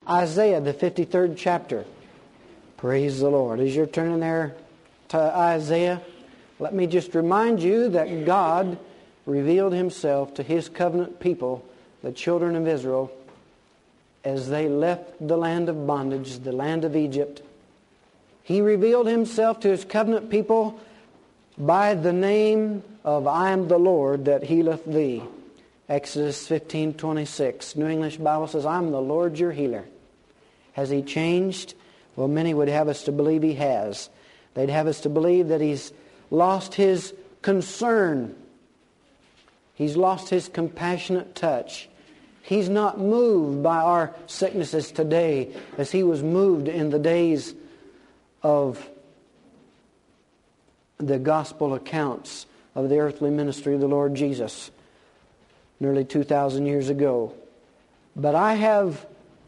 Isaiah, the 53rd chapter. Praise the Lord. As you're turning there to Isaiah, let me just remind you that God revealed Himself to His covenant people, the children of Israel, as they left the land of bondage, the land of Egypt. He revealed Himself to His covenant people by the name of I am the Lord that healeth thee. Exodus 15:26. New English Bible says, I am the Lord your healer. Has He changed? Well, many would have us to believe He has. They'd have us to believe that He's lost His concern. He's lost His compassionate touch. He's not moved by our sicknesses today as He was moved in the days of the gospel accounts of the earthly ministry of the Lord Jesus nearly 2,000 years ago. But I have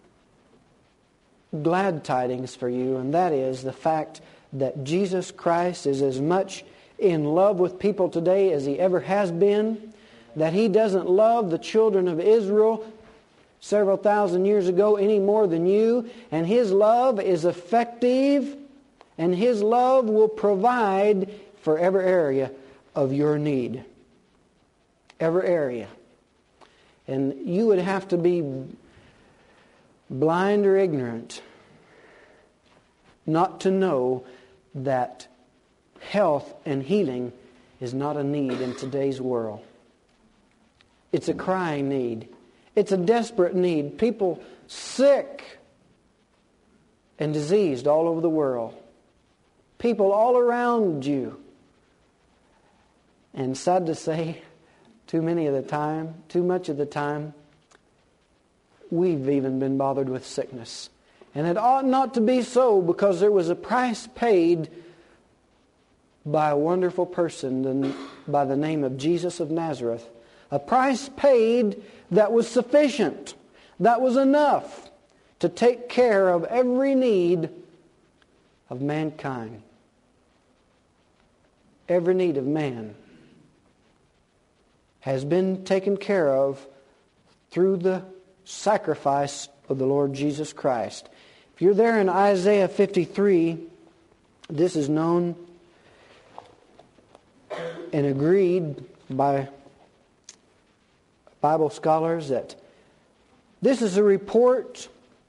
glad tidings for you, and that is the fact that Jesus Christ is as much in love with people today as He ever has been, that He doesn't love the children of Israel several thousand years ago any more than you, and His love is effective, and His love will provide for every area of your need. Every area. And you would have to be blind or ignorant not to know that health and healing is not a need in today's world. It's a crying need. It's a desperate need. People sick and diseased all over the world. People all around you. And sad to say, too much of the time, we've even been bothered with sickness. And it ought not to be so, because there was a price paid by a wonderful person by the name of Jesus of Nazareth. A price paid that was sufficient, that was enough to take care of every need of mankind. Every need of man has been taken care of through the sacrifice of the Lord Jesus Christ. If you're there in Isaiah 53, this is known and agreed by Bible scholars that this is a report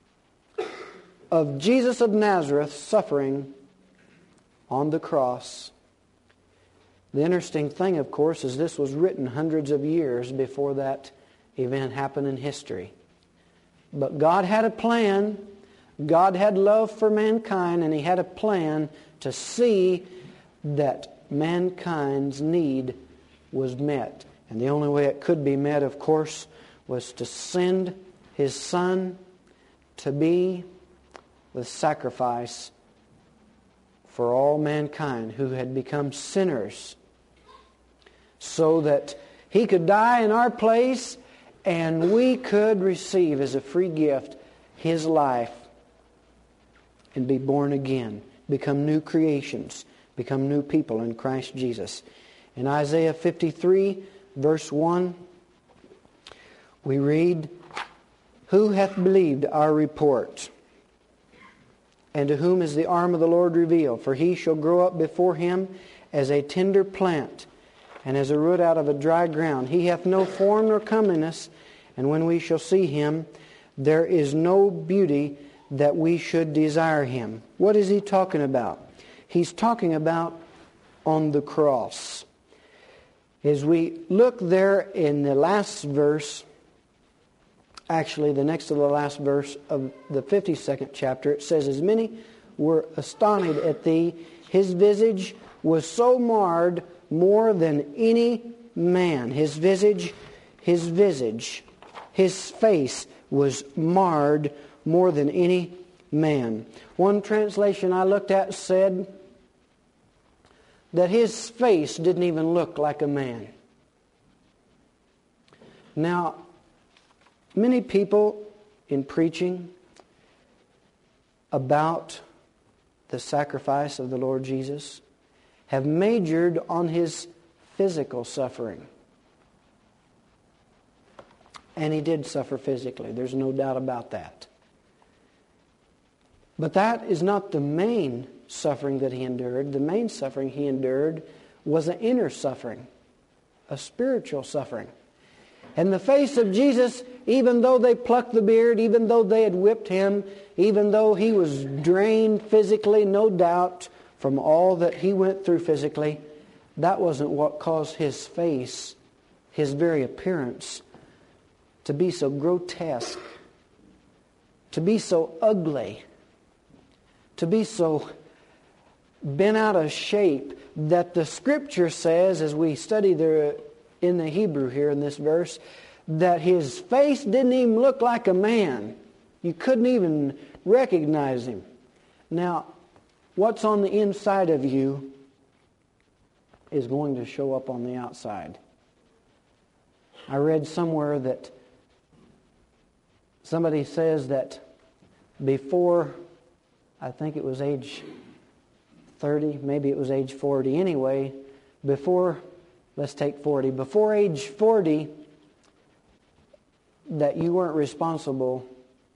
of Jesus of Nazareth suffering on the cross. The interesting thing, of course, is this was written hundreds of years before that event happened in history. But God had a plan. God had love for mankind, and He had a plan to see that mankind's need was met. And the only way it could be met, of course, was to send His Son to be the sacrifice for all mankind who had become sinners, so that He could die in our place and we could receive as a free gift His life and be born again, become new creations, become new people in Christ Jesus. In Isaiah 53, verse 1, we read, Who hath believed our report? And to whom is the arm of the Lord revealed? For He shall grow up before Him as a tender plant, and as a root out of a dry ground. He hath no form nor comeliness, and when we shall see Him, there is no beauty that we should desire Him. What is He talking about? He's talking about on the cross. As we look there in the last verse, actually the next to the last verse of the 52nd chapter, it says, As many were astonished at Thee, His visage was so marred more than any man. His face was marred more than any man. One translation I looked at said that His face didn't even look like a man. Now, many people in preaching about the sacrifice of the Lord Jesus have majored on His physical suffering. And He did suffer physically. There's no doubt about that. But that is not the main suffering that He endured. The main suffering He endured was an inner suffering, a spiritual suffering. In the face of Jesus, even though they plucked the beard, even though they had whipped Him, even though He was drained physically, no doubt, from all that He went through physically, that wasn't what caused His face, His very appearance, to be so grotesque, to be so ugly, to be so bent out of shape, that the Scripture says, as we study in the Hebrew here in this verse, that His face didn't even look like a man. You couldn't even recognize Him. Now, what's on the inside of you is going to show up on the outside. I read somewhere that somebody says that before, I think it was age 30, maybe it was age 40. Anyway, let's take 40. Before age 40, that you weren't responsible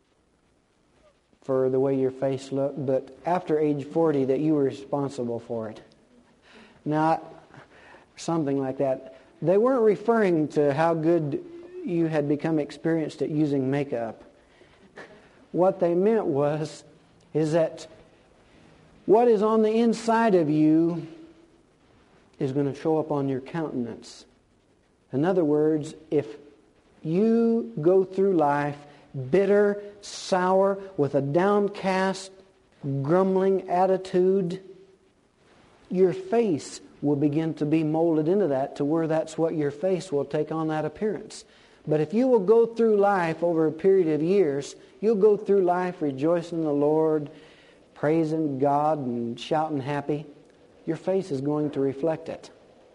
for the way your face looked, but after age 40, that you were responsible for it. Now, something like that. They weren't referring to how good you had become experienced at using makeup. What they meant is that what is on the inside of you is going to show up on your countenance. In other words, if you go through life bitter, sour, with a downcast, grumbling attitude, your face will begin to be molded into that, to where that's what your face will take on, that appearance. But if you will go through life over a period of years, you'll go through life rejoicing in the Lord, praising God and shouting happy, your face is going to reflect it.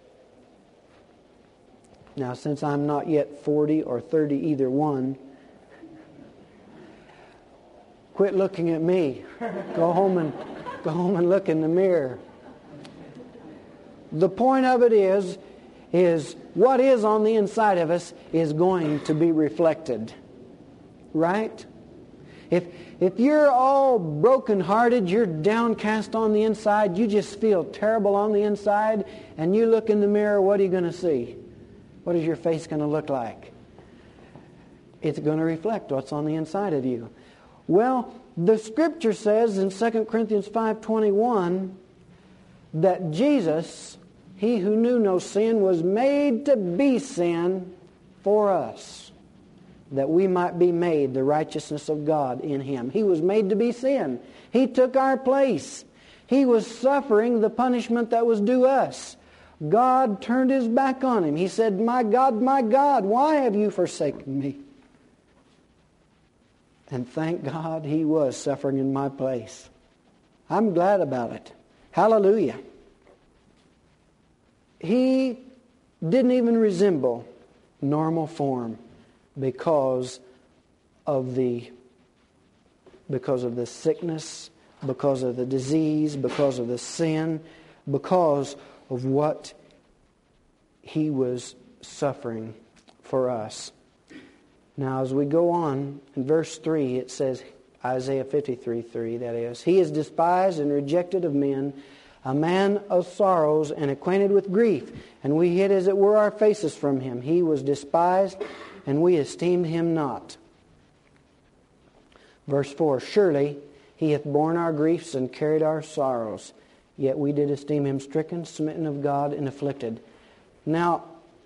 Now, since I'm not yet 40 or 30, either one, quit looking at me. Go home and look in the mirror. The point of it is what is on the inside of us is going to be reflected. Right? If you're all broken-hearted, you're downcast on the inside, you just feel terrible on the inside, and you look in the mirror, what are you going to see? What is your face going to look like? It's going to reflect what's on the inside of you. Well, the Scripture says in 2 Corinthians 5:21 that Jesus, He who knew no sin, was made to be sin for us, that we might be made the righteousness of God in Him. He was made to be sin. He took our place. He was suffering the punishment that was due us. God turned His back on Him. He said, my God, why have you forsaken me? And thank God He was suffering in my place. I'm glad about it. Hallelujah. He didn't even resemble normal form because of the sickness, because of the disease, because of the sin, because of what He was suffering for us. Now, as we go on, in verse 3, it says, Isaiah 53:3, that is, He is despised and rejected of men, a man of sorrows and acquainted with grief, and we hid as it were our faces from Him. He was despised, and we esteemed Him not. Verse 4, surely He hath borne our griefs and carried our sorrows, yet we did esteem Him stricken, smitten of God, and afflicted. Now,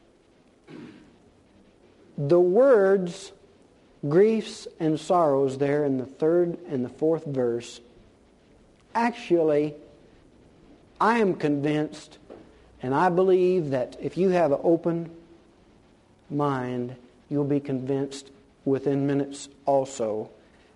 the words griefs and sorrows there in the 3rd and the 4th verse, actually, I am convinced, and I believe that if you have an open mind, you'll be convinced within minutes also,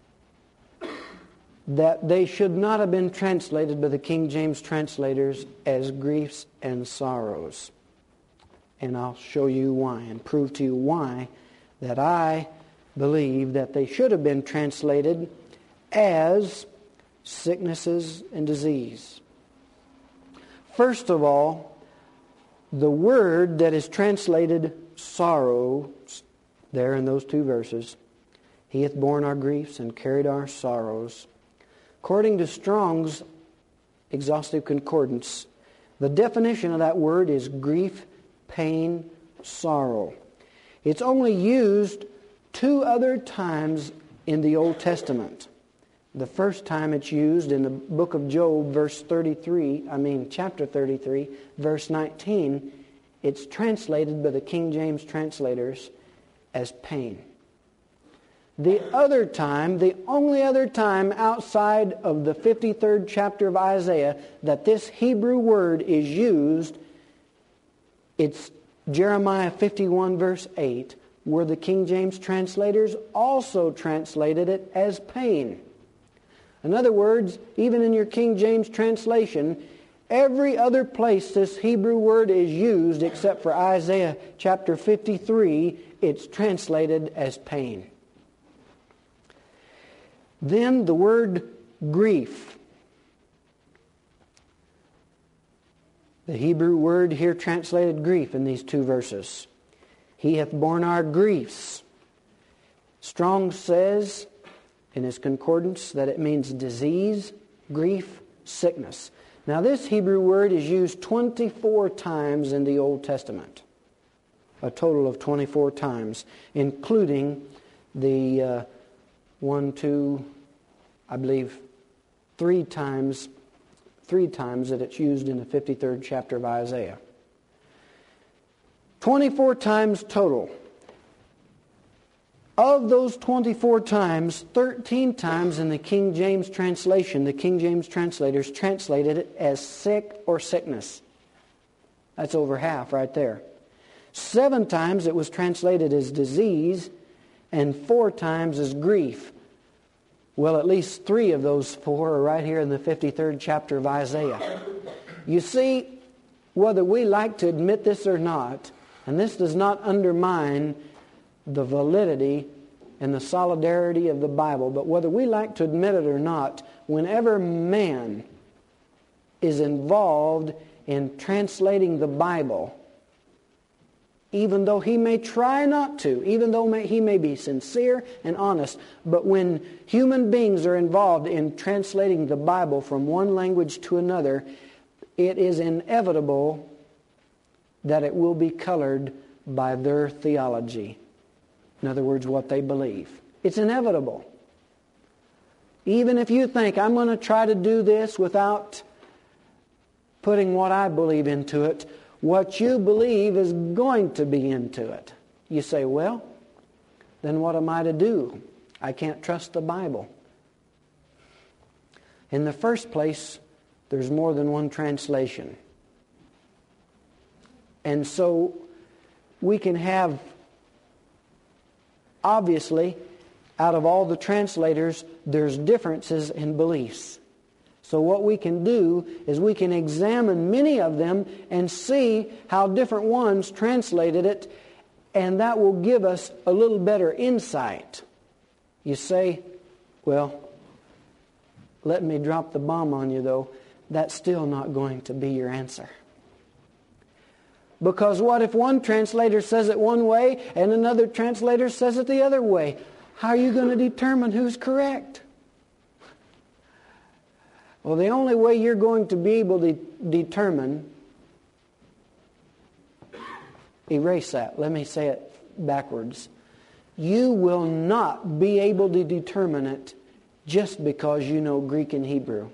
that they should not have been translated by the King James translators as griefs and sorrows. And I'll show you why and prove to you why that I believe that they should have been translated as sicknesses and disease. First of all, the word that is translated sorrow there in those 2 verses, He hath borne our griefs and carried our sorrows. According to Strong's Exhaustive Concordance, the definition of that word is grief, pain, sorrow. It's only used 2 other times in the Old Testament. The first time it's used in the book of Job, chapter 33, verse 19, it's translated by the King James translators as pain. The other time, the only other time outside of the 53rd chapter of Isaiah that this Hebrew word is used, it's Jeremiah 51 verse 8, where the King James translators also translated it as pain. In other words, even in your King James translation, every other place this Hebrew word is used except for Isaiah chapter 53, it's translated as pain. Then the word grief. The Hebrew word here translated grief in these 2 verses. He hath borne our griefs. Strong says in his concordance that it means disease, grief, sickness. Now this Hebrew word is used 24 times in the Old Testament. A total of 24 times, including the 3 times that it's used in the 53rd chapter of Isaiah. 24 times total. Of those 24 times, 13 times in the King James translation, the King James translators translated it as sick or sickness. That's over half right there. 7 times it was translated as disease, and 4 times as grief. Well, at least 3 of those 4 are right here in the 53rd chapter of Isaiah. You see, whether we like to admit this or not, and this does not undermine the validity and the solidarity of the Bible, but whether we like to admit it or not, whenever man is involved in translating the Bible, even though he may try not to, even though he may be sincere and honest, but when human beings are involved in translating the Bible from one language to another, it is inevitable that it will be colored by their theology. In other words, what they believe. It's inevitable. Even if you think, I'm going to try to do this without putting what I believe into it, what you believe is going to be into it. You say, well, then what am I to do? I can't trust the Bible. In the first place, there's more than one translation. And so we can have, obviously, out of all the translators, there's differences in beliefs. So what we can do is we can examine many of them and see how different ones translated it, and that will give us a little better insight. You say, well, let me drop the bomb on you though. That's still not going to be your answer. Because what if one translator says it one way and another translator says it the other way? How are you going to determine who's correct? Well, the only way you're going to be able to determine, erase that, let me say it backwards. You will not be able to determine it just because you know Greek and Hebrew.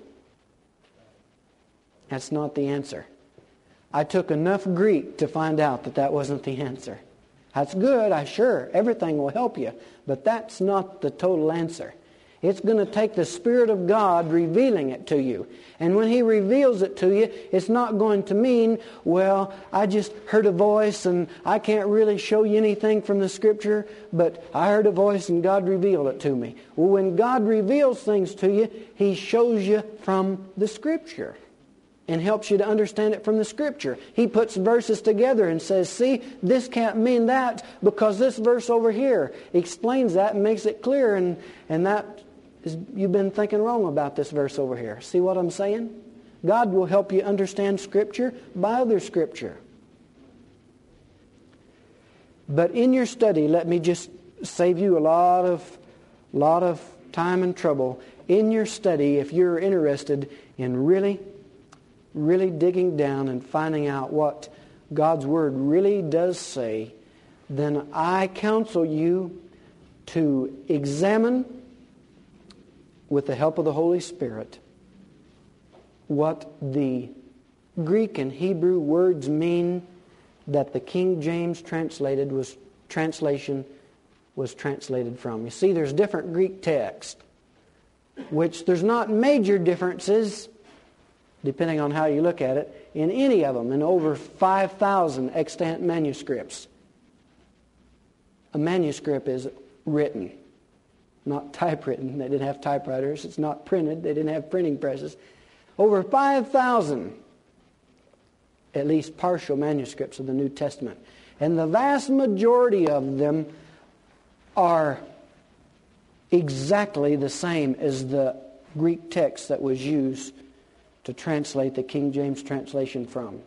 That's not the answer. I took enough Greek to find out that that wasn't the answer. That's good, everything will help you, but that's not the total answer. It's going to take the Spirit of God revealing it to you. And when He reveals it to you, it's not going to mean, well, I just heard a voice and I can't really show you anything from the Scripture, but I heard a voice and God revealed it to me. Well, when God reveals things to you, He shows you from the Scripture and helps you to understand it from the Scripture. He puts verses together and says, see, this can't mean that because this verse over here explains that and makes it clear, and that is, you've been thinking wrong about this verse over here. See what I'm saying? God will help you understand Scripture by other Scripture. But in your study, let me just save you a lot of time and trouble. in your study, if you're interested in really digging down and finding out what God's Word really does say, then I counsel you to examine, with the help of the Holy Spirit, what the Greek and Hebrew words mean that the King James translation was translated from. You see, there's different Greek texts, which there's not major differences, depending on how you look at it, in any of them, in over 5,000 extant manuscripts. A manuscript is written, not typewritten. They didn't have typewriters. It's not printed. They didn't have printing presses. Over 5,000, at least partial manuscripts of the New Testament. And the vast majority of them are exactly the same as the Greek text that was used to translate the King James translation from.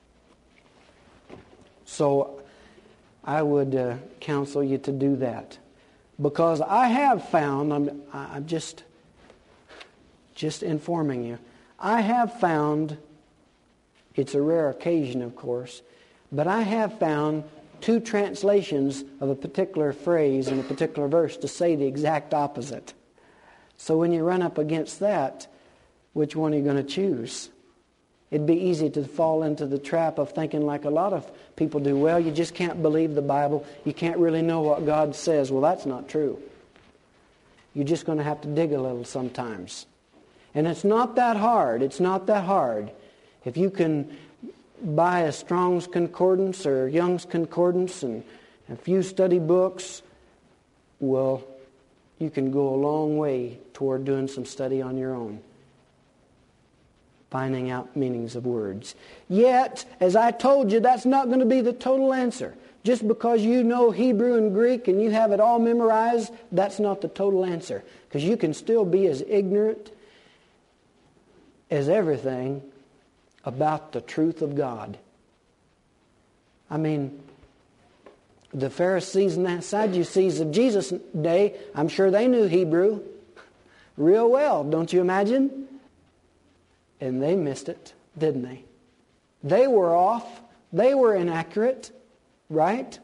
So I would counsel you to do that. Because I have found, I'm just informing you, I have found, it's a rare occasion of course, but I have found two translations of a particular phrase in a particular verse to say the exact opposite. So when you run up against that, which one are you going to choose? It'd be easy to fall into the trap of thinking like a lot of people do. Well, you just can't believe the Bible. You can't really know what God says. Well, that's not true. You're just going to have to dig a little sometimes. And it's not that hard. It's not that hard. If you can buy a Strong's Concordance or Young's Concordance and a few study books, well, you can go a long way toward doing some study on your own, finding out meanings of words. Yet, as I told you, that's not going to be the total answer. Just because you know Hebrew and Greek and you have it all memorized, that's not the total answer. Because you can still be as ignorant as everything about the truth of God. I mean, the Pharisees and the Sadducees of Jesus' day, I'm sure they knew Hebrew real well, don't you imagine? And they missed it, didn't they? They were off. They were inaccurate, right?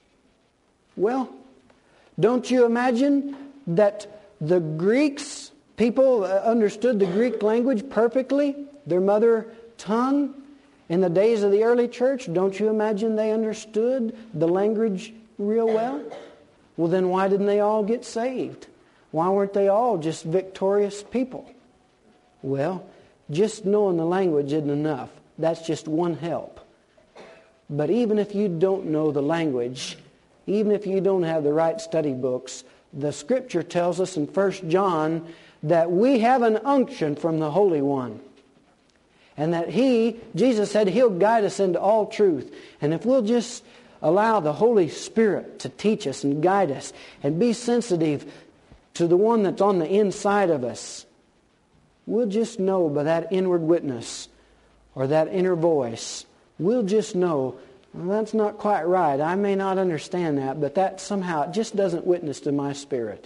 Well, don't you imagine that the Greeks, people understood the Greek language perfectly, their mother tongue, in the days of the early church? Don't you imagine they understood the language real well? Well, then why didn't they all get saved? Why weren't they all just victorious people? Well, just knowing the language isn't enough. That's just one help. But even if you don't know the language, even if you don't have the right study books, the Scripture tells us in 1 John that we have an unction from the Holy One. And that Jesus said He'll guide us into all truth. And if we'll just allow the Holy Spirit to teach us and guide us and be sensitive to the one that's on the inside of us, we'll just know by that inward witness or that inner voice, we'll just know, well, that's not quite right. I may not understand that, but that somehow it just doesn't witness to my spirit.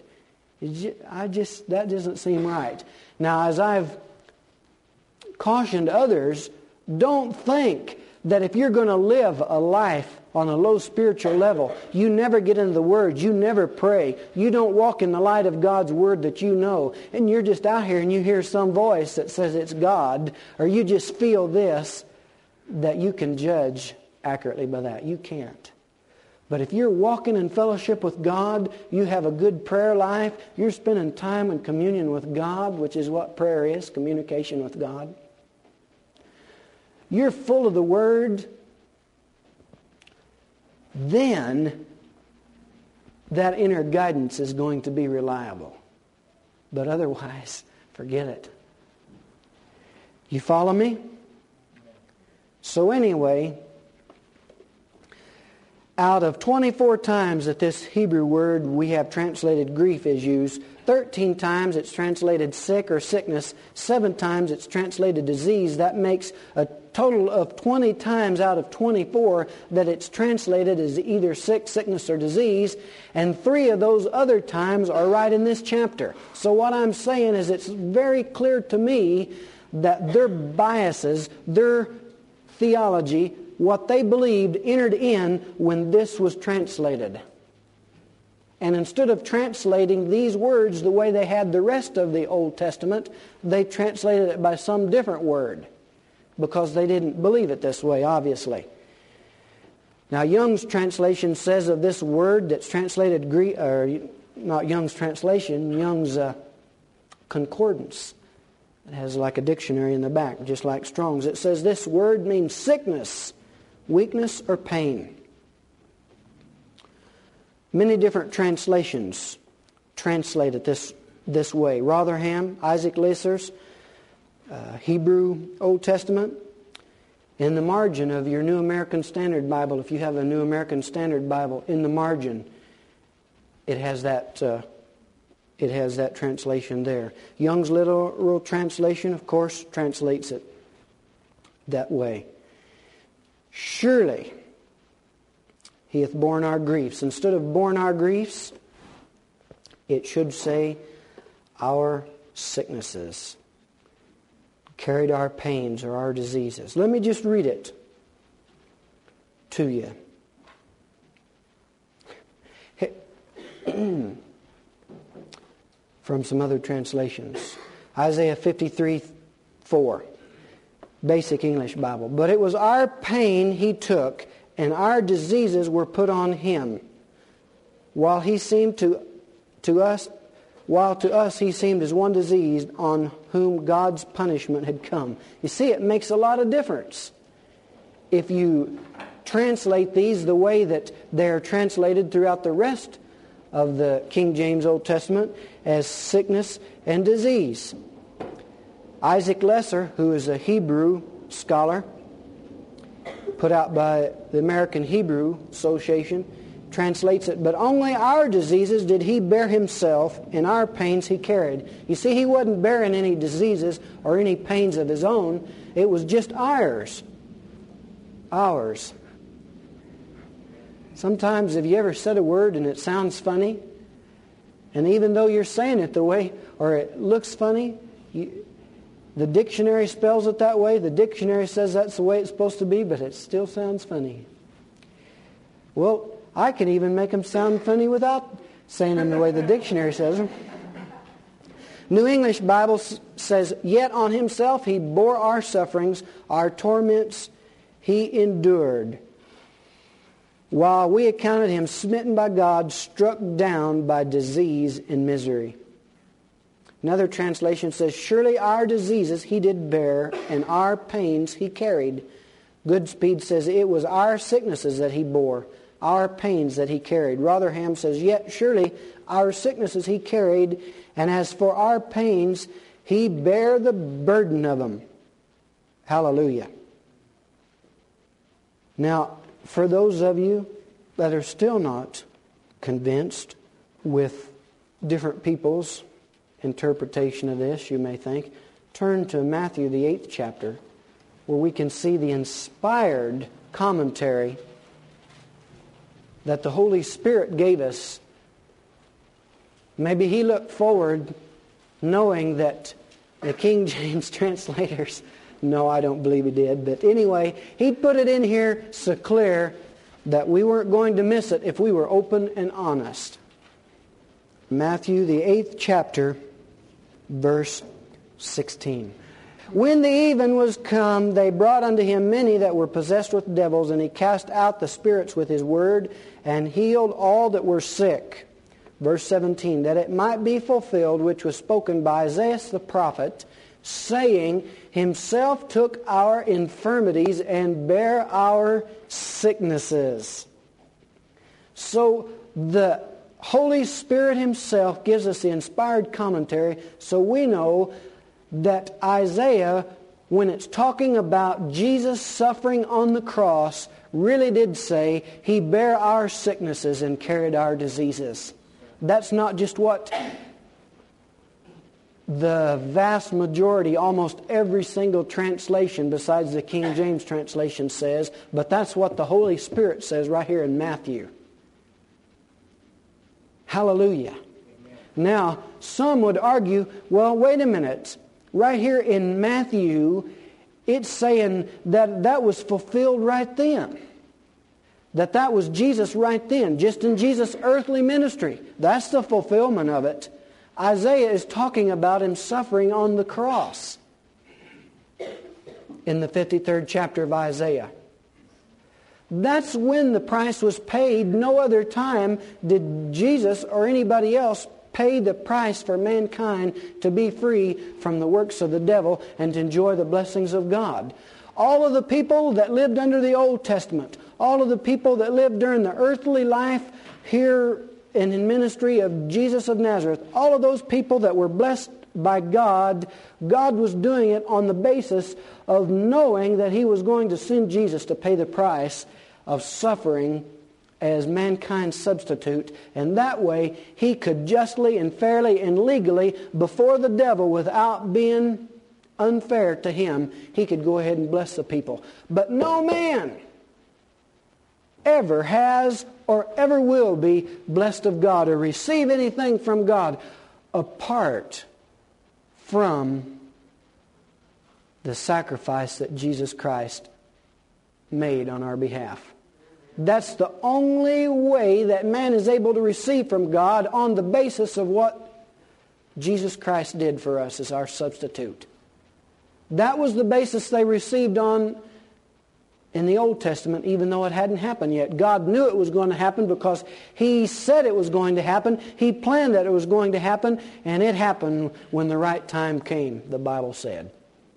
That doesn't seem right. Now, as I've cautioned others, don't think that if you're going to live a life on a low spiritual level, you never get into the Word, you never pray, you don't walk in the light of God's Word that you know, and you're just out here and you hear some voice that says it's God, or you just feel this, that you can judge accurately by that. You can't. But if you're walking in fellowship with God, you have a good prayer life, you're spending time in communion with God, which is what prayer is, communication with God. You're full of the Word, then that inner guidance is going to be reliable. But otherwise, forget it. You follow me? So anyway, Out of 24 times that this Hebrew word we have translated grief is used, 13 times it's translated sick or sickness, 7 times it's translated disease. That makes a total of 20 times out of 24 that it's translated as either sick, sickness, or disease, and 3 of those other times are right in this chapter. So what I'm saying is it's very clear to me that their biases, their theology, what they believed entered in when this was translated. And instead of translating these words the way they had the rest of the Old Testament, they translated it by some different word because they didn't believe it this way, obviously. Now, Young's translation says of this word that's translated Greek, or not Young's translation, Young's concordance. It has like a dictionary in the back, just like Strong's. It says this word means sickness, weakness, or pain. Many different translations translate it this way. Rotherham, Isaac Leeser's Hebrew Old Testament. In the margin of your New American Standard Bible, if you have a New American Standard Bible, in the margin, it has that translation there. Young's literal translation, of course, translates it that way. Surely He hath borne our griefs. Instead of borne our griefs, it should say our sicknesses. Carried our pains or our diseases. Let me just read it to you. From some other translations. Isaiah 53:4. Basic English Bible. But it was our pain He took, and our diseases were put on Him. While to us He seemed as one diseased, on whom God's punishment had come. You see, it makes a lot of difference if you translate these the way that they're translated throughout the rest of the King James Old Testament as sickness and disease. Isaac Lesser, who is a Hebrew scholar, put out by the American Hebrew Association, translates it, but only our diseases did He bear Himself, and our pains He carried. You see, He wasn't bearing any diseases or any pains of His own. It was just ours. Ours. Sometimes, have you ever said a word and it sounds funny? And even though you're saying it the way, or it looks funny, the dictionary spells it that way. The dictionary says that's the way it's supposed to be, but it still sounds funny. Well, I can even make them sound funny without saying them the way the dictionary says them. New English Bible says, yet on Himself He bore our sufferings, our torments He endured, while we accounted Him smitten by God, struck down by disease and misery. Another translation says, surely our diseases He did bear, and our pains He carried. Goodspeed says, it was our sicknesses that He bore, our pains that He carried. Rotherham says, yet surely our sicknesses He carried, and as for our pains, He bare the burden of them. Hallelujah. Now, for those of you that are still not convinced with different people's interpretation of this, you may think, turn to Matthew the 8th chapter, where we can see the inspired commentary that the Holy Spirit gave us. Maybe He looked forward knowing that the King James translators, no, I don't believe He did, but anyway, He put it in here so clear that we weren't going to miss it if we were open and honest. Matthew the 8th chapter, verse 16. When the even was come, they brought unto Him many that were possessed with devils, and He cast out the spirits with His word, and healed all that were sick. Verse 17, that it might be fulfilled which was spoken by Isaiah the prophet, saying, Himself took our infirmities and bare our sicknesses. So the Holy Spirit Himself gives us the inspired commentary, so we know that Isaiah when it's talking about Jesus suffering on the cross, really did say He bare our sicknesses and carried our diseases. That's not just what the vast majority, almost every single translation besides the King James translation says, but that's what the Holy Spirit says right here in Matthew. Hallelujah. Amen. Now, some would argue, well, wait a minute. Right here in Matthew, it's saying that that was fulfilled right then. That was Jesus right then, just in Jesus' earthly ministry. That's the fulfillment of it. Isaiah is talking about Him suffering on the cross in the 53rd chapter of Isaiah. That's when the price was paid. No other time did Jesus or anybody else pay the price for mankind to be free from the works of the devil and to enjoy the blessings of God. All of the people that lived under the Old Testament, all of the people that lived during the earthly life here in the ministry of Jesus of Nazareth, all of those people that were blessed by God, God was doing it on the basis of knowing that He was going to send Jesus to pay the price of suffering as mankind's substitute, and that way He could justly and fairly and legally, before the devil, without being unfair to him, He could go ahead and bless the people. But no man ever has or ever will be blessed of God or receive anything from God apart from the sacrifice that Jesus Christ made on our behalf. That's the only way that man is able to receive from God, on the basis of what Jesus Christ did for us as our substitute. That was the basis they received on in the Old Testament, even though it hadn't happened yet. God knew it was going to happen because He said it was going to happen. He planned that it was going to happen, and it happened when the right time came, the Bible said.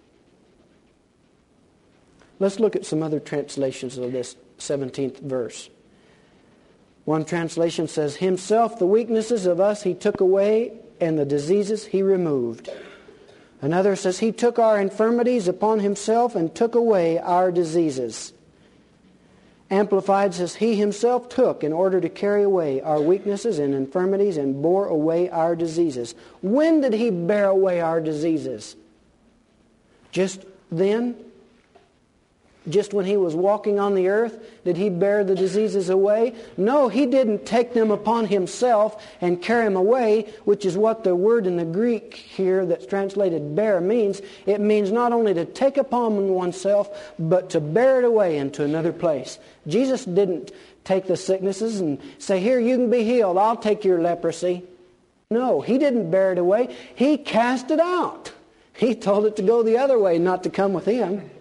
Let's look at some other translations of this 17th verse. One translation says, Himself the weaknesses of us He took away, and the diseases He removed. Another says, He took our infirmities upon Himself and took away our diseases. Amplified says, He Himself took in order to carry away our weaknesses and infirmities and bore away our diseases. When did He bear away our diseases? Just then? Just when He was walking on the earth, did He bear the diseases away? No, He didn't take them upon Himself and carry them away, which is what the word in the Greek here that's translated bear means. It means not only to take upon oneself, but to bear it away into another place. Jesus didn't take the sicknesses and say, here, you can be healed. I'll take your leprosy. No, He didn't bear it away. He cast it out. He told it to go the other way, not to come with Him.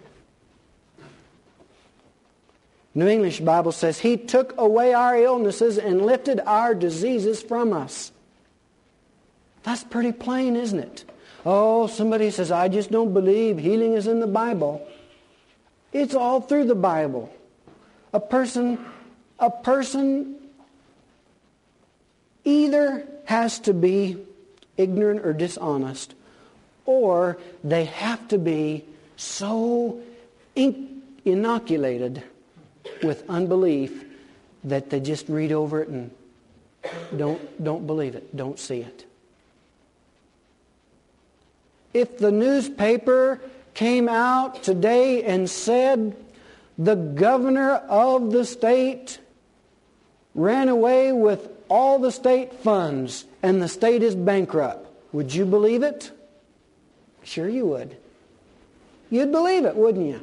New English Bible says, He took away our illnesses and lifted our diseases from us. That's pretty plain, isn't it? Oh, somebody says, I just don't believe healing is in the Bible. It's all through the Bible. A person either has to be ignorant or dishonest, or they have to be so inoculated with unbelief that they just read over it and don't believe it, don't see it. If the newspaper came out today and said the governor of the state ran away with all the state funds and the state is bankrupt, would you believe it? Sure you would. You'd believe it, wouldn't you?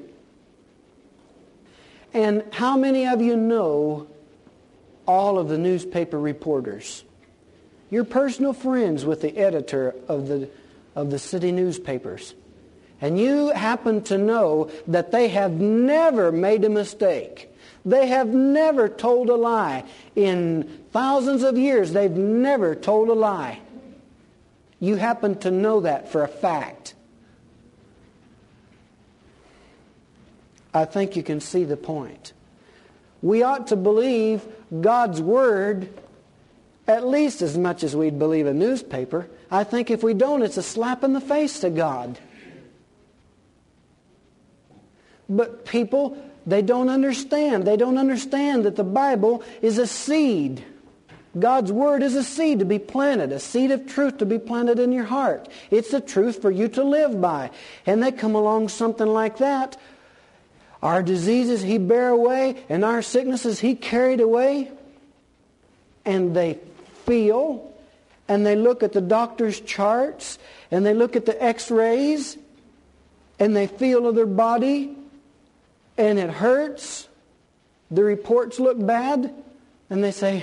And how many of you know all of the newspaper reporters? You're personal friends with the editor of the city newspapers. And you happen to know that they have never made a mistake. They have never told a lie. In thousands of years, they've never told a lie. You happen to know that for a fact. I think you can see the point. We ought to believe God's Word at least as much as we'd believe a newspaper. I think if we don't, it's a slap in the face to God. But people, they don't understand. They don't understand that the Bible is a seed. God's Word is a seed to be planted, a seed of truth to be planted in your heart. It's the truth for you to live by. And they come along something like that. Our diseases He bare away, and our sicknesses He carried away. And they feel, and they look at the doctor's charts, and they look at the x-rays, and they feel of their body, and it hurts. The reports look bad, and they say,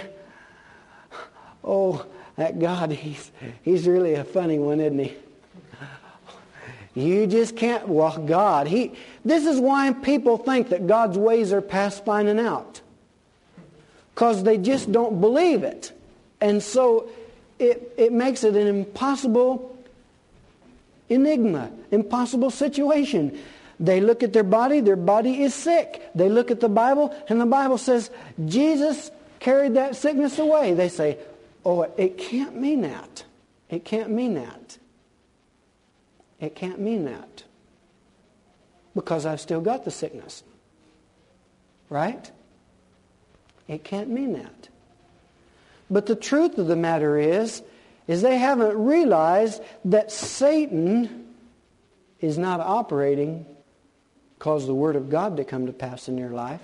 oh, that God, He's really a funny one, isn't He? You just can't, well, God, this is why people think that God's ways are past finding out. Because they just don't believe it. And so it makes it an impossible enigma, impossible situation. They look at their body is sick. They look at the Bible, and the Bible says, Jesus carried that sickness away. They say, oh, it can't mean that. It can't mean that. It can't mean that. Because I've still got the sickness. Right? It can't mean that. But the truth of the matter is they haven't realized that Satan is not operating cause the Word of God to come to pass in your life.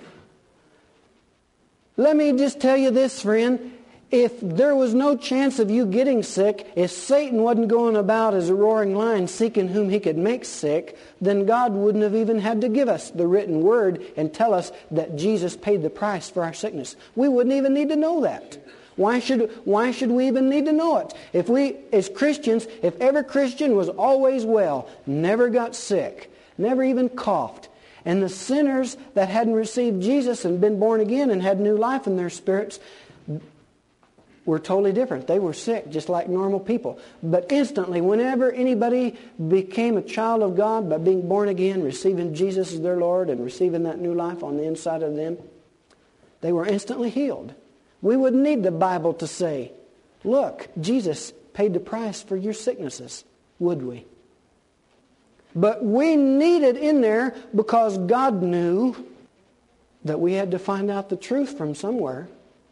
Let me just tell you this, friend. If there was no chance of you getting sick, if Satan wasn't going about as a roaring lion seeking whom he could make sick, then God wouldn't have even had to give us the written Word and tell us that Jesus paid the price for our sickness. We wouldn't even need to know that. Why should we even need to know it? If we, as Christians, if every Christian was always well, never got sick, never even coughed, and the sinners that hadn't received Jesus and been born again and had new life in their spirits were totally different. They were sick just like normal people. But instantly, whenever anybody became a child of God by being born again, receiving Jesus as their Lord and receiving that new life on the inside of them, they were instantly healed. We wouldn't need the Bible to say, look, Jesus paid the price for your sicknesses, would we? But we need it in there because God knew that we had to find out the truth from somewhere.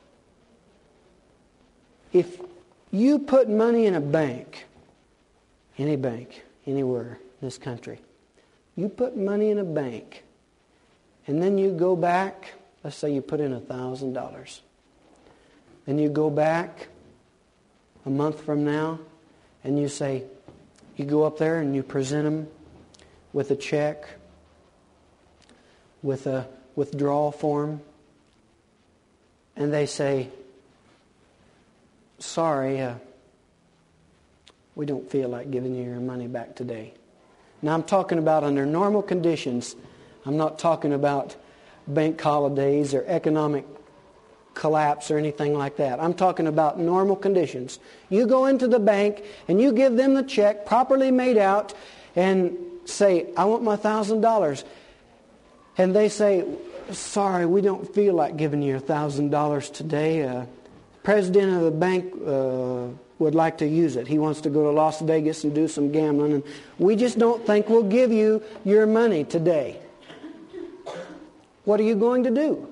If you put money in a bank, any bank, anywhere in this country, you put money in a bank, and then you go back, let's say you put in $1,000. Then you go back a month from now, and you say, you go up there and you present them with a check, with a withdrawal form, and they say, sorry, we don't feel like giving you your money back today. Now I'm talking about under normal conditions. I'm not talking about bank holidays or economic collapse or anything like that. I'm talking about normal conditions. You go into the bank and you give them the check properly made out and say, I want my $1,000. And they say, sorry, we don't feel like giving you $1,000 today. President of the bank would like to use it. He wants to go to Las Vegas and do some gambling, and we just don't think we'll give you your money today. What are you going to do?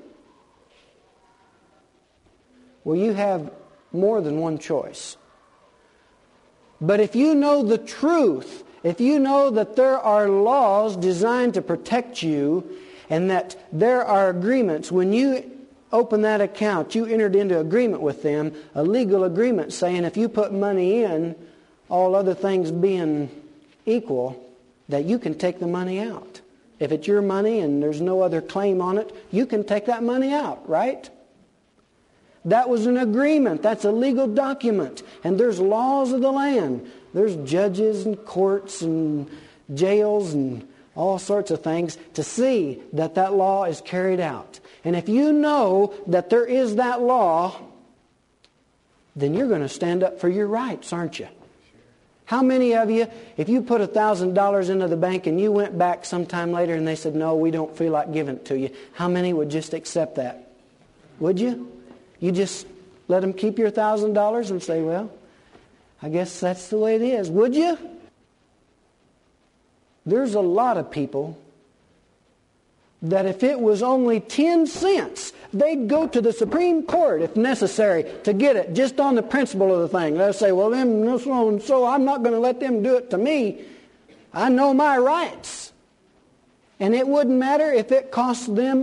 Well, you have more than one choice. But if you know the truth, if you know that there are laws designed to protect you, and that there are agreements, when you open that account, you entered into agreement with them, a legal agreement saying if you put money in, all other things being equal, that you can take the money out. If it's your money and there's no other claim on it, you can take that money out, right? That was an agreement. That's a legal document. And there's laws of the land. There's judges and courts and jails and all sorts of things to see that that law is carried out. And if you know that there is that law, then you're going to stand up for your rights, aren't you? How many of you, if you put $1,000 into the bank and you went back sometime later and they said, no, we don't feel like giving it to you, how many would just accept that? Would you? You just let them keep your $1,000 and say, well, I guess that's the way it is. Would you? There's a lot of people that if it was only 10 cents, they'd go to the Supreme Court if necessary to get it, just on the principle of the thing. They'll say, well, them so and so, I'm not going to let them do it to me. I know my rights. And it wouldn't matter if it cost them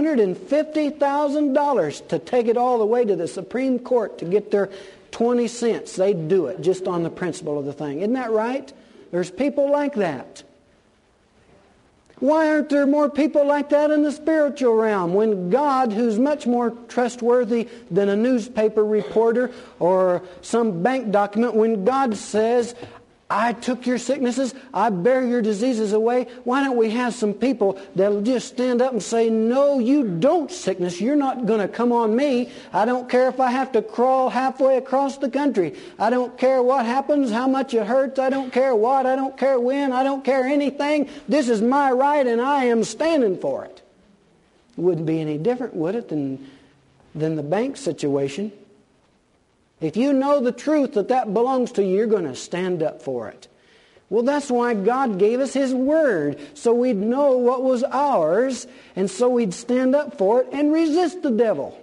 $150,000 to take it all the way to the Supreme Court to get their 20 cents. They'd do it just on the principle of the thing. Isn't that right? There's people like that. Why aren't there more people like that in the spiritual realm? When God, who's much more trustworthy than a newspaper reporter or some bank document, when God says, I took your sicknesses, I bear your diseases away, why don't we have some people that'll just stand up and say, no, you don't, sickness. You're not going to come on me. I don't care if I have to crawl halfway across the country. I don't care what happens, how much it hurts. I don't care what. I don't care when. I don't care anything. This is my right and I am standing for it. It wouldn't be any different, would it, than the bank situation? If you know the truth that belongs to you, you're going to stand up for it. Well, that's why God gave us His Word, so we'd know what was ours, and so we'd stand up for it and resist the devil.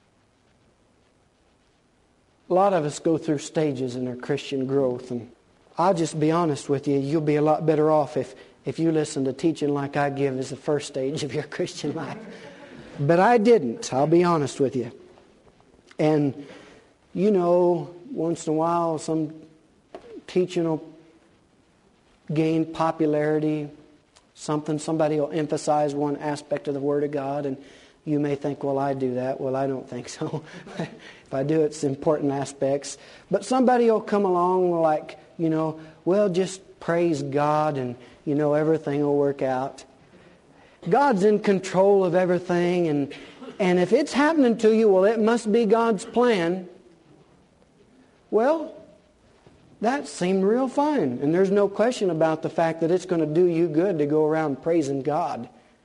A lot of us go through stages in our Christian growth, and I'll just be honest with you, you'll be a lot better off if you listen to teaching like I give as the first stage of your Christian life. But I didn't, I'll be honest with you. And you know, once in a while, some teaching will gain popularity. Somebody will emphasize one aspect of the Word of God, and you may think, well, I do that. Well, I don't think so. If I do, it's important aspects. But somebody will come along like, well, just praise God and, everything will work out. God's in control of everything, and if it's happening to you, well, it must be God's plan. Well, that seemed real fine. And there's no question about the fact that it's going to do you good to go around praising God.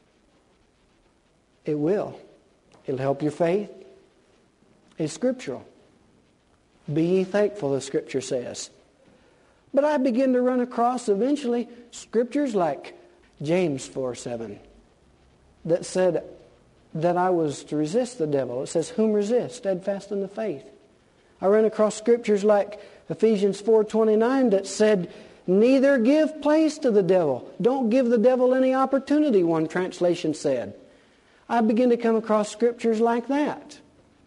It will. It'll help your faith. It's scriptural. Be ye thankful, the Scripture says. But I begin to run across eventually scriptures like James 4:7 that said that I was to resist the devil. It says, whom resist? Steadfast in the faith. I ran across scriptures like Ephesians 4:29 that said, neither give place to the devil. Don't give the devil any opportunity, one translation said. I begin to come across scriptures like that.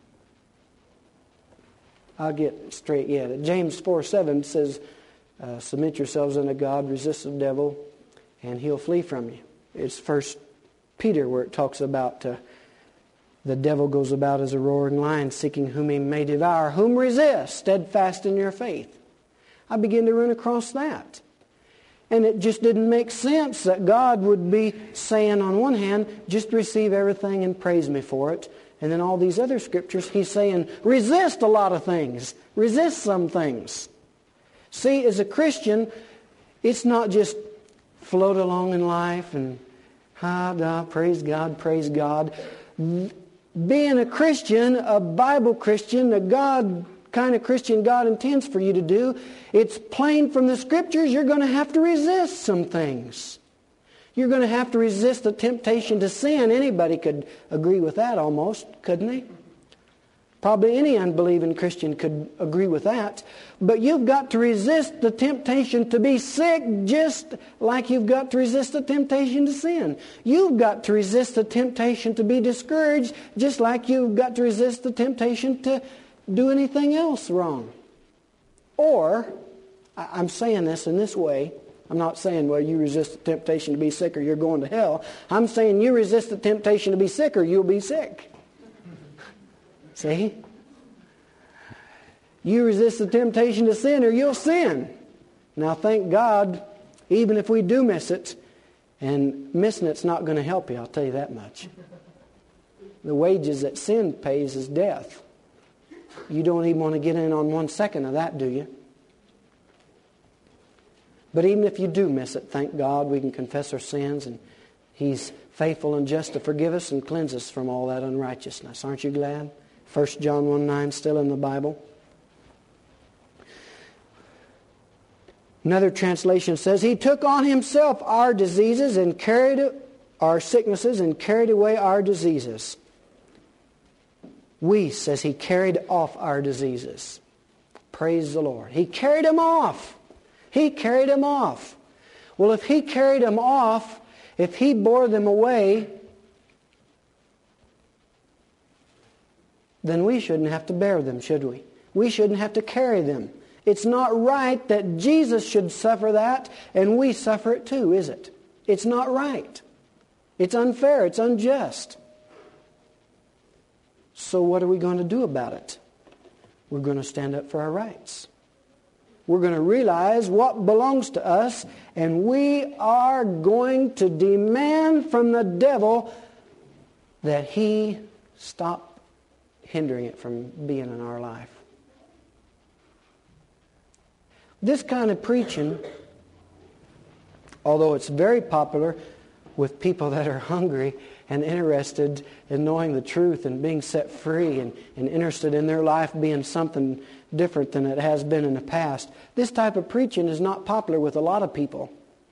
I'll get straight yet. James 4:7 says, submit yourselves unto God, resist the devil, and he'll flee from you. It's 1 Peter where it talks about the devil goes about as a roaring lion, seeking whom he may devour. Whom resist, steadfast in your faith. I begin to run across that. And it just didn't make sense that God would be saying on one hand, just receive everything and praise me for it. And then all these other scriptures, He's saying, resist a lot of things. Resist some things. See, as a Christian, it's not just float along in life and praise God, praise God. Being a Christian, a Bible Christian, the God kind of Christian God intends for you to do, it's plain from the Scriptures you're going to have to resist some things. You're going to have to resist the temptation to sin. Anybody could agree with that almost, couldn't they? Probably any unbelieving Christian could agree with that. But you've got to resist the temptation to be sick just like you've got to resist the temptation to sin. You've got to resist the temptation to be discouraged just like you've got to resist the temptation to do anything else wrong. Or, I'm saying this in this way, I'm not saying, well, you resist the temptation to be sick or you're going to hell. I'm saying you resist the temptation to be sick or you'll be sick. See? You resist the temptation to sin or you'll sin. Now, thank God, even if we do miss it, and missing it's not going to help you, I'll tell you that much. The wages that sin pays is death. You don't even want to get in on 1 second of that, do you? But even if you do miss it, thank God we can confess our sins and He's faithful and just to forgive us and cleanse us from all that unrighteousness. Aren't you glad? 1 John 1:9 still in the Bible. Another translation says, He took on Himself our diseases and carried our sicknesses and carried away our diseases. We, says he, carried off our diseases. Praise the Lord. He carried them off. He carried them off. Well, if he carried them off, if he bore them away, then we shouldn't have to bear them, should we? We shouldn't have to carry them. It's not right that Jesus should suffer that and we suffer it too, is it? It's not right. It's unfair. It's unjust. So what are we going to do about it? We're going to stand up for our rights. We're going to realize what belongs to us, and we are going to demand from the devil that he stop hindering it from being in our life. This kind of preaching, although it's very popular with people that are hungry and interested in knowing the truth and being set free and interested in their life being something different than it has been in the past, this type of preaching is not popular with a lot of people.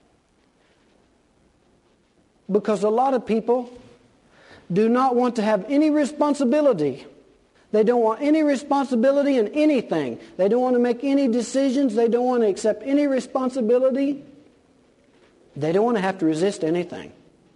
Because a lot of people do not want to have any responsibility. They don't want any responsibility in anything. They don't want to make any decisions. They don't want to accept any responsibility. They don't want to have to resist anything.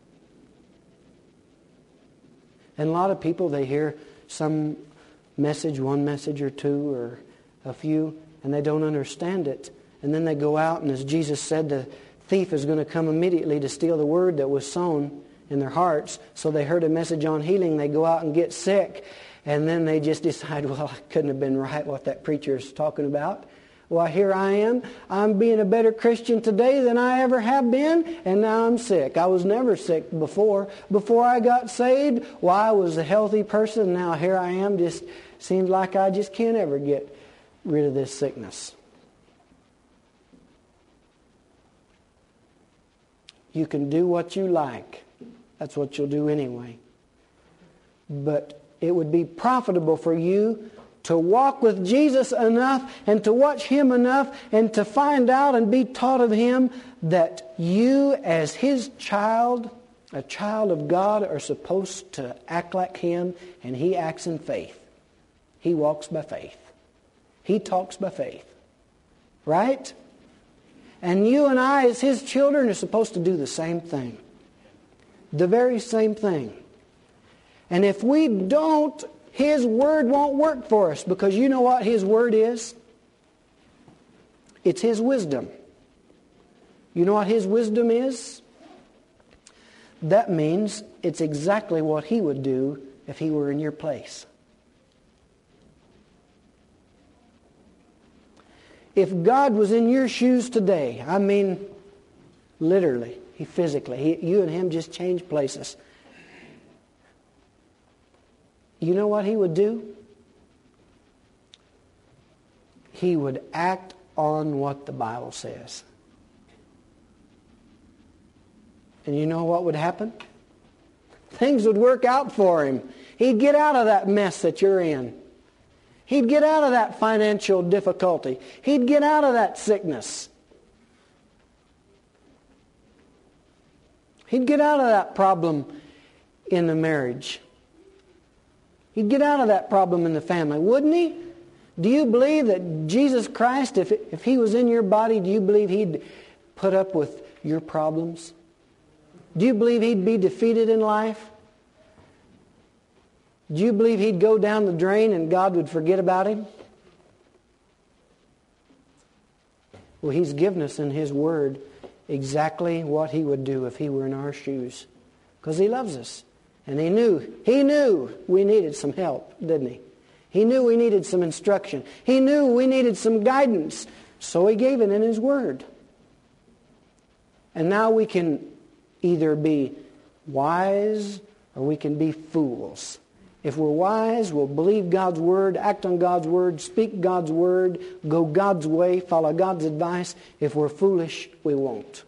And a lot of people, they hear some message, one message or two or a few, and they don't understand it. And then they go out, and as Jesus said, the thief is going to come immediately to steal the word that was sown in their hearts. So they heard a message on healing. They go out and get sick. And then they just decide, well, I couldn't have been right what that preacher is talking about. Well, here I am. I'm being a better Christian today than I ever have been, and now I'm sick. I was never sick before. Before I got saved, well, I was a healthy person. Now here I am. Just seems like I just can't ever get rid of this sickness. You can do what you like. That's what you'll do anyway. But it would be profitable for you to walk with Jesus enough and to watch Him enough and to find out and be taught of Him that you as His child, a child of God, are supposed to act like Him, and He acts in faith. He walks by faith. He talks by faith. Right? And you and I as His children are supposed to do the same thing. The very same thing. And if we don't, His Word won't work for us, because you know what His Word is? It's His wisdom. You know what His wisdom is? That means it's exactly what He would do if He were in your place. If God was in your shoes today, I mean literally, physically, you and Him just changed places. You know what He would do? He would act on what the Bible says. And you know what would happen? Things would work out for Him. He'd get out of that mess that you're in. He'd get out of that financial difficulty. He'd get out of that sickness. He'd get out of that problem in the marriage. He'd get out of that problem in the family, wouldn't He? Do you believe that Jesus Christ, if He was in your body, do you believe He'd put up with your problems? Do you believe He'd be defeated in life? Do you believe He'd go down the drain and God would forget about Him? Well, He's given us in His Word exactly what He would do if He were in our shoes. Because He loves us. And He knew we needed some help, didn't He? He knew we needed some instruction. He knew we needed some guidance. So He gave it in His Word. And now we can either be wise or we can be fools. If we're wise, we'll believe God's Word, act on God's Word, speak God's Word, go God's way, follow God's advice. If we're foolish, we won't.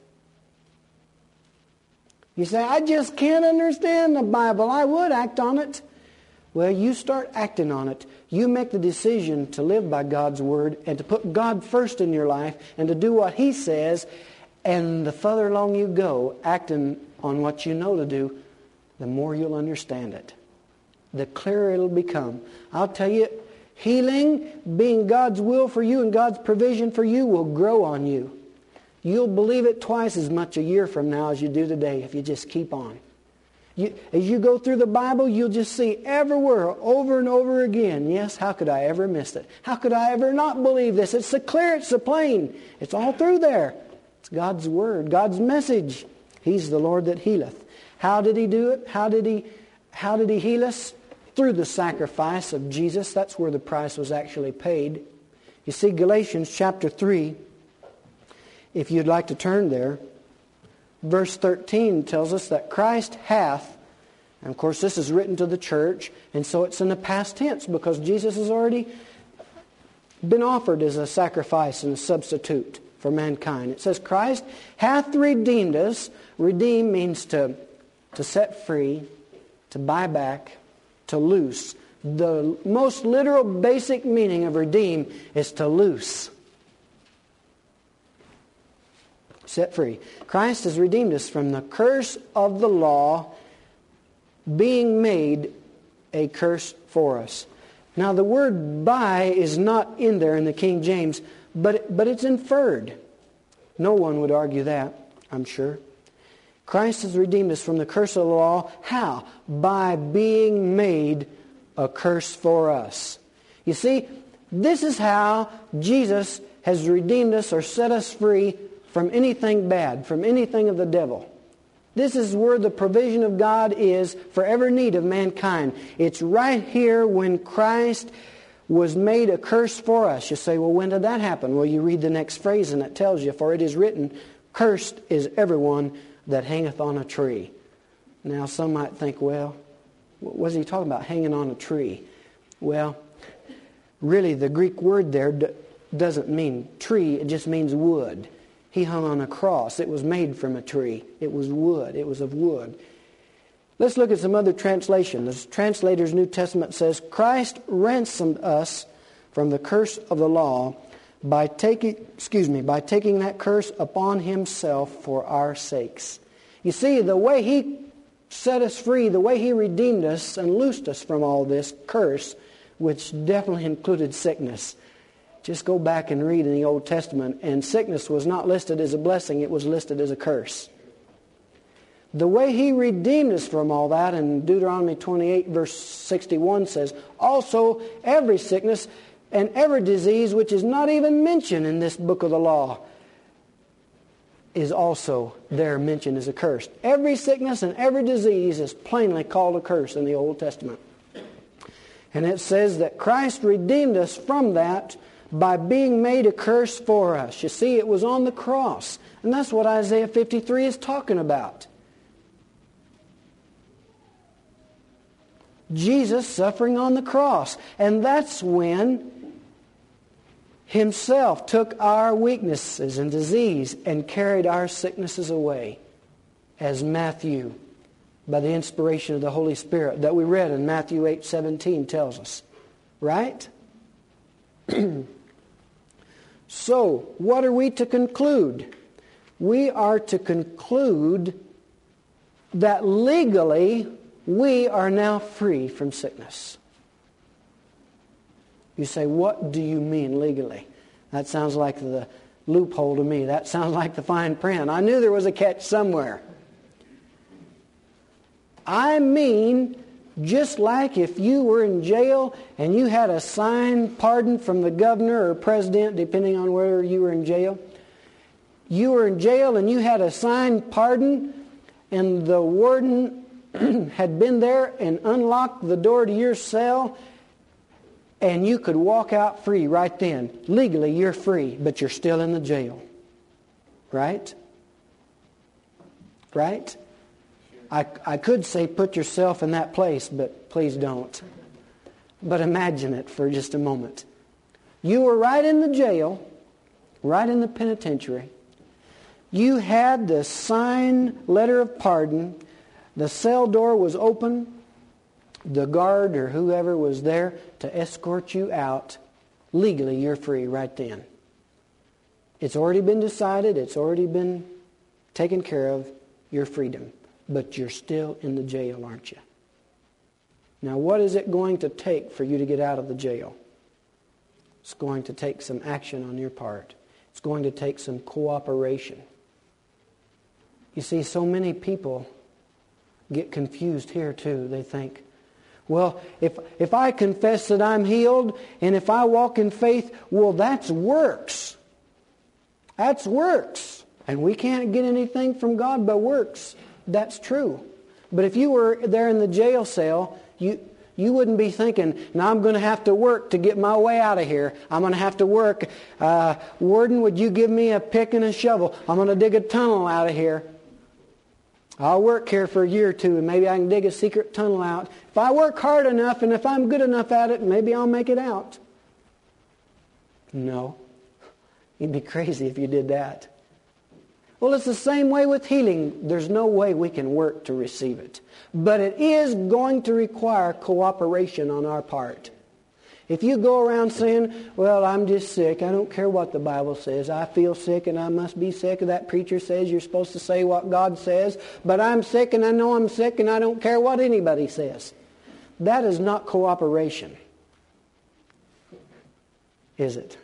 You say, I just can't understand the Bible. I would act on it. Well, you start acting on it. You make the decision to live by God's Word and to put God first in your life and to do what He says. And the further along you go, acting on what you know to do, the more you'll understand it. The clearer it'll become. I'll tell you, healing, being God's will for you and God's provision for you, will grow on you. You'll believe it twice as much a year from now as you do today if you just keep on. As you go through the Bible, you'll just see every word over and over again. Yes, how could I ever miss it? How could I ever not believe this? It's so clear, it's so plain. It's all through there. It's God's Word, God's message. He's the Lord that healeth. How did He do it? How did He heal us? Through the sacrifice of Jesus. That's where the price was actually paid. You see, Galatians chapter 3, if you'd like to turn there, verse 13 tells us that Christ hath, and of course this is written to the church, and so it's in the past tense because Jesus has already been offered as a sacrifice and a substitute for mankind. It says, Christ hath redeemed us. Redeem means to set free, to buy back, to loose. The most literal basic meaning of redeem is to loose. Set free. Christ has redeemed us from the curse of the law, being made a curse for us. Now the word by is not in there in the King James, but it's inferred. No one would argue that, I'm sure. Christ has redeemed us from the curse of the law. How? By being made a curse for us. You see, this is how Jesus has redeemed us or set us free from anything bad, from anything of the devil. This is where the provision of God is for every need of mankind. It's right here when Christ was made a curse for us. You say, well, when did that happen? Well, you read the next phrase and it tells you, for it is written, cursed is everyone that hangeth on a tree. Now, some might think, well, what was he talking about, hanging on a tree? Well, really, the Greek word there doesn't mean tree, it just means wood. He hung on a cross. It was made from a tree. It was wood. It was of wood. Let's look at some other translation. The translator's New Testament says, Christ ransomed us from the curse of the law by taking that curse upon Himself for our sakes. You see, the way He set us free, the way He redeemed us and loosed us from all this curse, which definitely included sickness. Just go back and read in the Old Testament, and sickness was not listed as a blessing, it was listed as a curse. The way He redeemed us from all that, in Deuteronomy 28 verse 61 says, also every sickness and every disease which is not even mentioned in this book of the law is also there mentioned as a curse. Every sickness and every disease is plainly called a curse in the Old Testament. And it says that Christ redeemed us from that by being made a curse for us. You see, it was on the cross. And that's what Isaiah 53 is talking about. Jesus suffering on the cross. And that's when Himself took our weaknesses and disease and carried our sicknesses away. As Matthew, by the inspiration of the Holy Spirit, that we read in Matthew 8:17 tells us. Right? So, what are we to conclude? We are to conclude that legally we are now free from sickness. You say, what do you mean legally? That sounds like the loophole to me. That sounds like the fine print. I knew there was a catch somewhere. I mean, just like if you were in jail and you had a signed pardon from the governor or president, depending on where you were in jail. You were in jail and you had a signed pardon, and the warden had been there and unlocked the door to your cell, and you could walk out free right then. Legally, you're free, but you're still in the jail. Right? Right? I could say put yourself in that place, but please don't. But imagine it for just a moment. You were right in the jail, right in the penitentiary. You had the signed letter of pardon. The cell door was open. The guard or whoever was there to escort you out. Legally, you're free right then. It's already been decided. It's already been taken care of. Your freedom. but you're still in the jail, aren't you? Now, what is it going to take for you to get out of the jail? It's going to take some action on your part. It's going to take some cooperation. You see, so many people get confused here too. They think, well, if I confess that I'm healed and if I walk in faith, well, that's works. That's works. And we can't get anything from God but works. That's true. But if you were there in the jail cell, you wouldn't be thinking, now I'm going to have to work to get my way out of here. I'm going to have to work. Warden, would you give me a pick and a shovel? I'm going to dig a tunnel out of here. I'll work here for a year or two and maybe I can dig a secret tunnel out. If I work hard enough and if I'm good enough at it, maybe I'll make it out. No. You'd be crazy if you did that. Well, it's the same way with healing. There's no way we can work to receive it. But it is going to require cooperation on our part. If you go around saying, well, I'm just sick. I don't care what the Bible says. I feel sick and I must be sick. That preacher says you're supposed to say what God says. But I'm sick and I know I'm sick and I don't care what anybody says. That is not cooperation. Is it?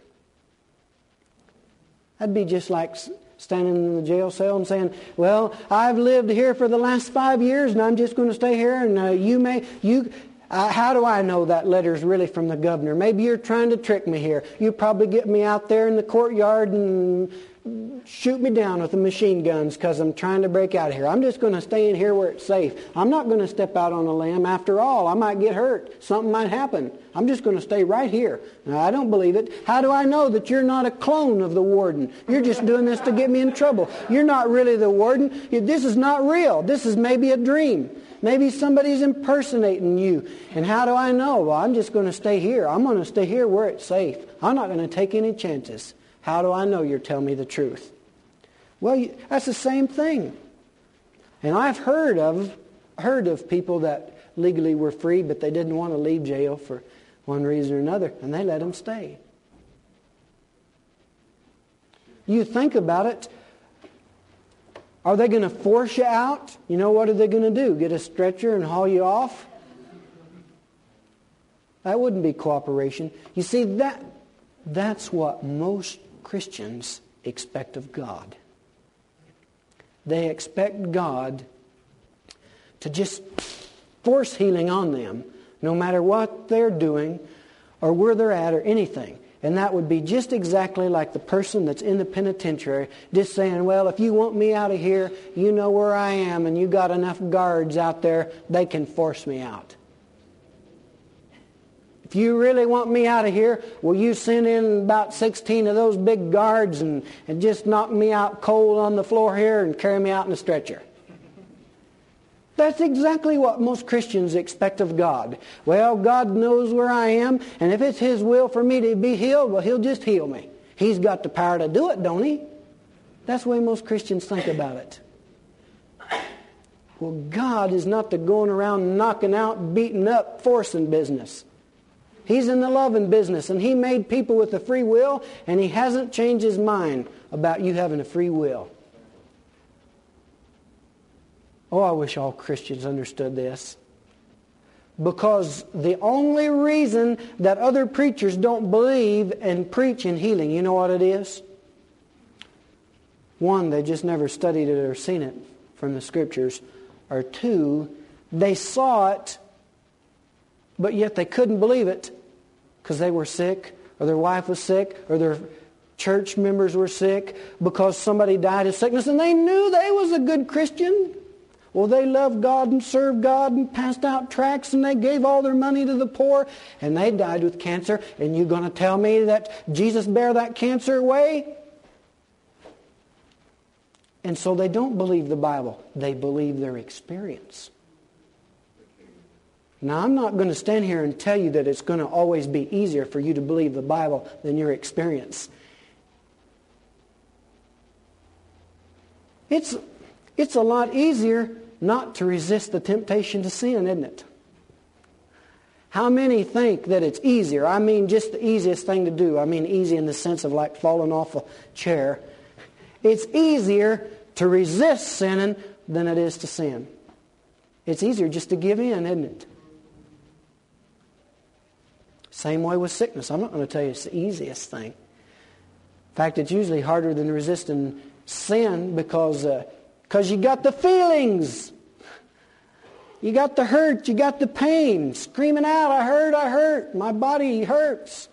That'd be just like standing in the jail cell and saying, well, I've lived here for the last 5 years and I'm just going to stay here and how do I know that letter's really from the governor? Maybe you're trying to trick me here. You probably get me out there in the courtyard and shoot me down with the machine guns because I'm trying to break out of here. I'm just going to stay in here where it's safe. I'm not going to step out on a limb. After all, I might get hurt. Something might happen. I'm just going to stay right here. Now, I don't believe it. How do I know that you're not a clone of the warden? You're just doing this to get me in trouble. You're not really the warden. This is not real. This is maybe a dream. Maybe somebody's impersonating you. And how do I know? Well, I'm just going to stay here. I'm going to stay here where it's safe. I'm not going to take any chances. How do I know you're telling me the truth? Well, that's the same thing. And I've heard of people that legally were free, but they didn't want to leave jail for one reason or another, and they let them stay. You think about it. Are they going to force you out? You know, what are they going to do? Get a stretcher and haul you off? That wouldn't be cooperation. You see, that's what most Christians expect of God. They expect God to just force healing on them, no matter what they're doing or where they're at or anything. And that would be just exactly like the person that's in the penitentiary just saying, well, if you want me out of here, you know where I am and you got enough guards out there, they can force me out. If you really want me out of here, will you send in about 16 of those big guards and just knock me out cold on the floor here and carry me out in a stretcher? That's exactly what most Christians expect of God. Well, God knows where I am, and if it's His will for me to be healed, well, He'll just heal me. He's got the power to do it, don't He? That's the way most Christians think about it. Well, God is not the going around knocking out, beating up, forcing business. He's in the loving business, and He made people with a free will, and He hasn't changed His mind about you having a free will. Oh, I wish all Christians understood this. Because the only reason that other preachers don't believe and preach in healing, you know what it is? One, they just never studied it or seen it from the Scriptures. Or two, they saw it, but yet they couldn't believe it because they were sick, or their wife was sick, or their church members were sick because somebody died of sickness, and they knew they was a good Christian. Well, they loved God and served God and passed out tracts and they gave all their money to the poor and they died with cancer. And you're going to tell me that Jesus bare that cancer away? And so they don't believe the Bible. They believe their experience. Now, I'm not going to stand here and tell you that it's going to always be easier for you to believe the Bible than your experience. It's a lot easier not to resist the temptation to sin, isn't it? How many think that it's easier? I mean, just the easiest thing to do. I mean, easy in the sense of like falling off a chair. It's easier to resist sinning than it is to sin. It's easier just to give in, isn't it? Same way with sickness. I'm not going to tell you it's the easiest thing. In fact, it's usually harder than resisting sin because you got the feelings. You got the hurt. You got the pain. Screaming out, I hurt. My body hurts.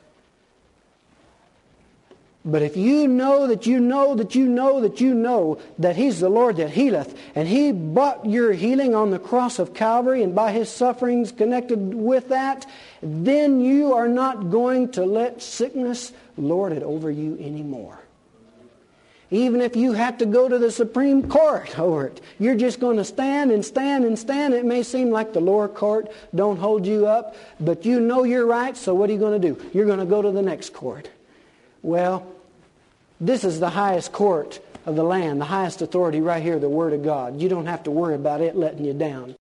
But if you know that you know that you know that you know that He's the Lord that healeth, and He bought your healing on the cross of Calvary, and by His sufferings connected with that, then you are not going to let sickness lord it over you anymore. Even if you have to go to the Supreme Court over it, you're just going to stand and stand and stand. It may seem like the lower court don't hold you up, but you know you're right, so what are you going to do? You're going to go to the next court. Well, this is the highest court of the land, the highest authority right here, the Word of God. You don't have to worry about it letting you down.